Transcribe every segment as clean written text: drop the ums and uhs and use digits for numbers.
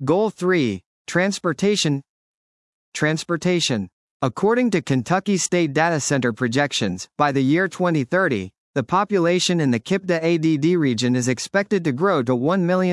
Goal 3. Transportation. Transportation. According to Kentucky State Data Center projections, by the year 2030, the population in the KIPDA-ADD region is expected to grow to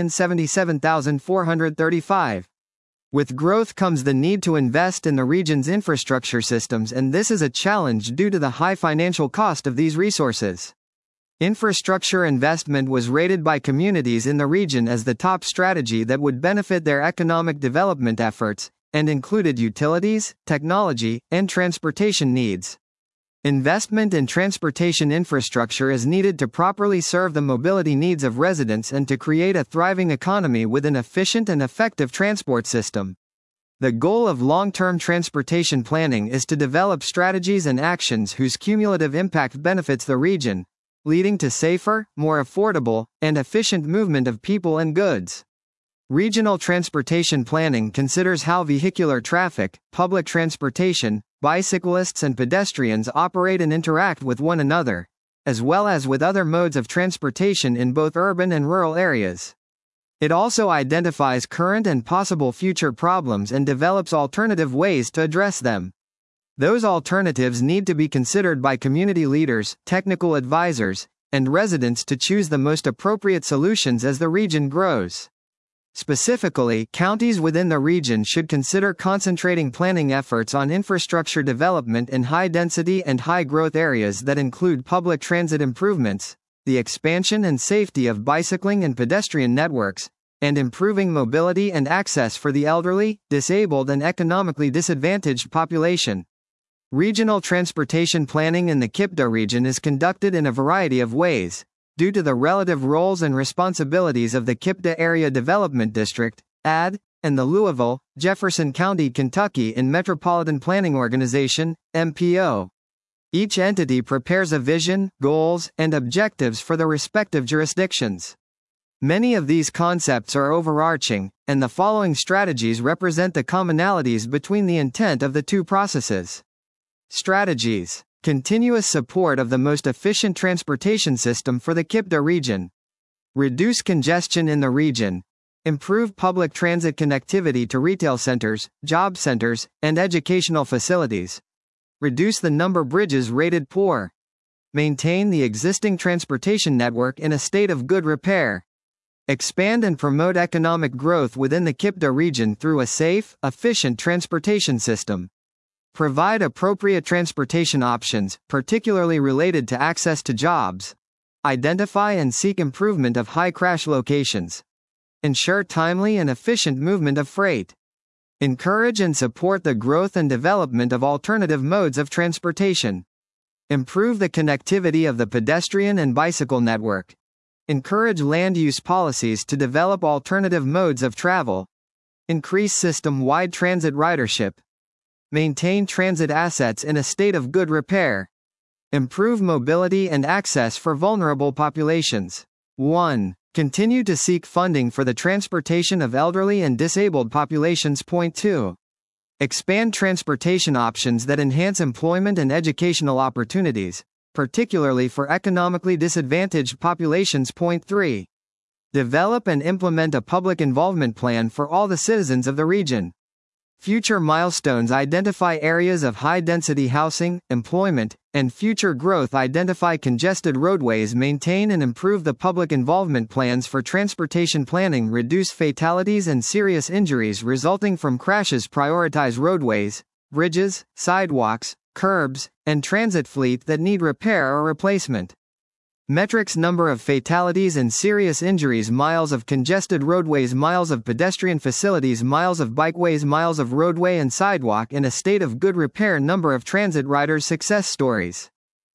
1,077,435. With growth comes the need to invest in the region's infrastructure systems, and this is a challenge due to the high financial cost of these resources. Infrastructure investment was rated by communities in the region as the top strategy that would benefit their economic development efforts, and included utilities, technology, and transportation needs. Investment in transportation infrastructure is needed to properly serve the mobility needs of residents and to create a thriving economy with an efficient and effective transport system. The goal of long-term transportation planning is to develop strategies and actions whose cumulative impact benefits the region, leading to safer, more affordable, and efficient movement of people and goods. Regional transportation planning considers how vehicular traffic, public transportation, bicyclists and pedestrians operate and interact with one another, as well as with other modes of transportation in both urban and rural areas. It also identifies current and possible future problems and develops alternative ways to address them. Those alternatives need to be considered by community leaders, technical advisors, and residents to choose the most appropriate solutions as the region grows. Specifically, counties within the region should consider concentrating planning efforts on infrastructure development in high-density and high-growth areas that include public transit improvements, the expansion and safety of bicycling and pedestrian networks, and improving mobility and access for the elderly, disabled and economically disadvantaged population. Regional transportation planning in the KIPDA region is conducted in a variety of ways, due to the relative roles and responsibilities of the KIPDA Area Development District, AD, and the Louisville, Jefferson County, Kentucky Metropolitan Planning Organization, MPO. Each entity prepares a vision, goals, and objectives for the respective jurisdictions. Many of these concepts are overarching, and the following strategies represent the commonalities between the intent of the two processes. Strategies. Continuous support of the most efficient transportation system for the KIPDA region. Reduce congestion in the region. Improve public transit connectivity to retail centers, job centers, and educational facilities. Reduce the number of bridges rated poor. Maintain the existing transportation network in a state of good repair. Expand and promote economic growth within the KIPDA region through a safe, efficient transportation system. Provide appropriate transportation options, particularly related to access to jobs. Identify and seek improvement of high crash locations. Ensure timely and efficient movement of freight. Encourage and support the growth and development of alternative modes of transportation. Improve the connectivity of the pedestrian and bicycle network. Encourage land use policies to develop alternative modes of travel. Increase system-wide transit ridership. Maintain transit assets in a state of good repair. Improve mobility and access for vulnerable populations. 1. Continue to seek funding for the transportation of elderly and disabled populations. 2. Expand transportation options that enhance employment and educational opportunities, particularly for economically disadvantaged populations. 3. Develop and implement a public involvement plan for all the citizens of the region. Future milestones identify areas of high-density housing, employment, and future growth. Identify congested roadways. Maintain and improve the public involvement plans for transportation planning. Reduce fatalities and serious injuries resulting from crashes. Prioritize roadways, bridges, sidewalks, curbs, and transit fleet that need repair or replacement. Metrics: number of fatalities and serious injuries, miles of congested roadways, miles of pedestrian facilities, miles of bikeways, miles of roadway and sidewalk in a state of good repair, number of transit riders. Success stories.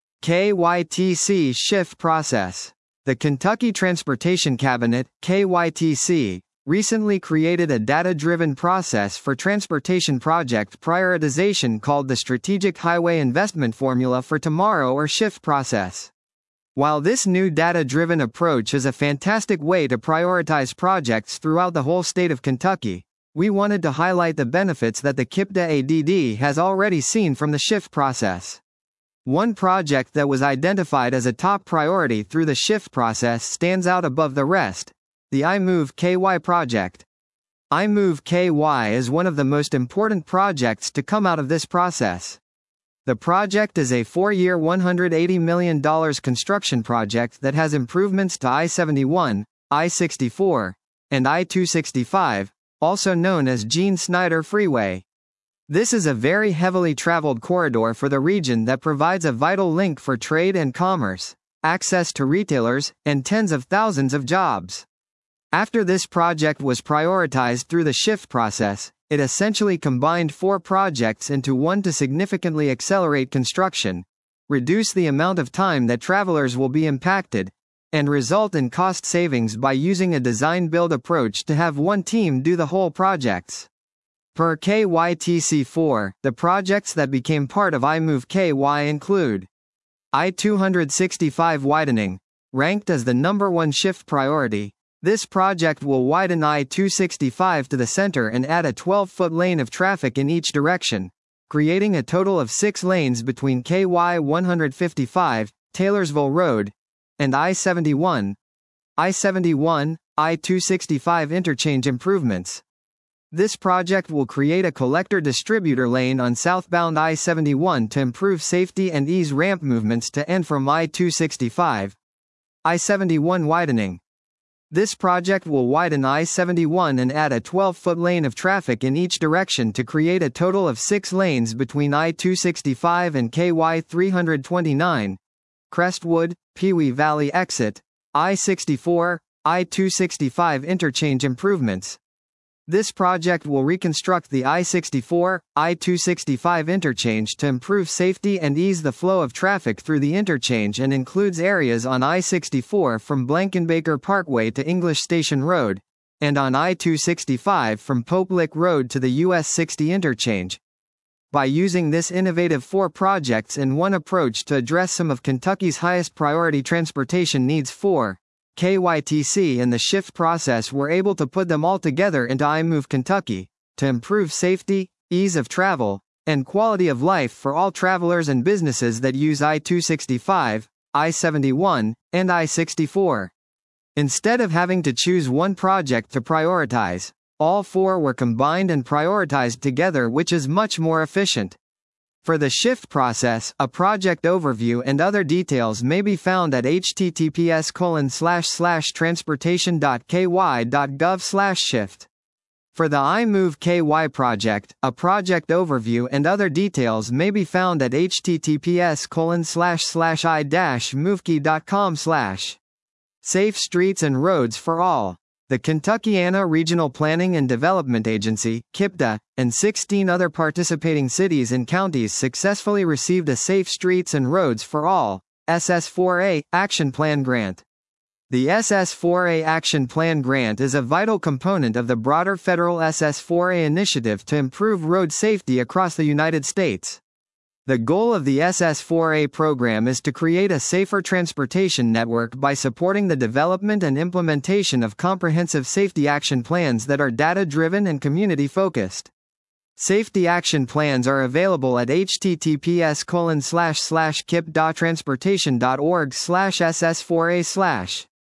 KYTC shift process. The Kentucky Transportation Cabinet, KYTC, recently created a data-driven process for transportation project prioritization called the Strategic Highway Investment Formula for Tomorrow, or SHIFT process. While this new data-driven approach is a fantastic way to prioritize projects throughout the whole state of Kentucky, we wanted to highlight the benefits that the KIPDA-ADD has already seen from the SHIFT process. One project that was identified as a top priority through the SHIFT process stands out above the rest: the iMove KY project. iMove KY is one of the most important projects to come out of this process. The project is a 4-year $180 million construction project that has improvements to I-71, I-64, and I-265, also known as Gene Snyder Freeway. This is a very heavily traveled corridor for the region that provides a vital link for trade and commerce, access to retailers, and tens of thousands of jobs. After this project was prioritized through the SHIFT process, it essentially combined 4 projects into one to significantly accelerate construction, reduce the amount of time that travelers will be impacted, and result in cost savings by using a design-build approach to have one team do the whole projects. Per KYTC4, the projects that became part of iMove KY include I-265 widening, ranked as the #1 SHIFT priority. This project will widen I-265 to the center and add a 12-foot lane of traffic in each direction, creating a total of 6 lanes between KY 155, Taylorsville Road, and I-71. I-71, I-265 interchange improvements. This project will create a collector-distributor lane on southbound I-71 to improve safety and ease ramp movements to and from I-265. I-71 widening. This project will widen I-71 and add a 12-foot lane of traffic in each direction to create a total of 6 lanes between I-265 and KY 329, Crestwood, Pewee Valley exit, I-64, I-265 interchange improvements. This project will reconstruct the I-64, I-265 interchange to improve safety and ease the flow of traffic through the interchange and includes areas on I-64 from Blankenbaker Parkway to English Station Road, and on I-265 from Pope Lick Road to the US 60 interchange. By using this innovative 4 projects in one approach to address some of Kentucky's highest priority transportation needs, KYTC and the SHIFT process were able to put them all together into iMove Kentucky, to improve safety, ease of travel, and quality of life for all travelers and businesses that use I-265, I-71, and I-64. Instead of having to choose one project to prioritize, all 4 were combined and prioritized together, which is much more efficient. For the SHIFT process, a project overview and other details may be found at https://transportation.ky.gov/shift. For the iMove KY project, a project overview and other details may be found at https://i-moveki.com/. Safe Streets and Roads for All. The Kentuckiana Regional Planning and Development Agency, KIPDA, and 16 other participating cities and counties successfully received a Safe Streets and Roads for All SS4A Action Plan grant. The SS4A Action Plan grant is a vital component of the broader federal SS4A initiative to improve road safety across the United States. The goal of the SS4A program is to create a safer transportation network by supporting the development and implementation of comprehensive safety action plans that are data-driven and community-focused. Safety action plans are available at https://kip.transportation.org/ss4a/.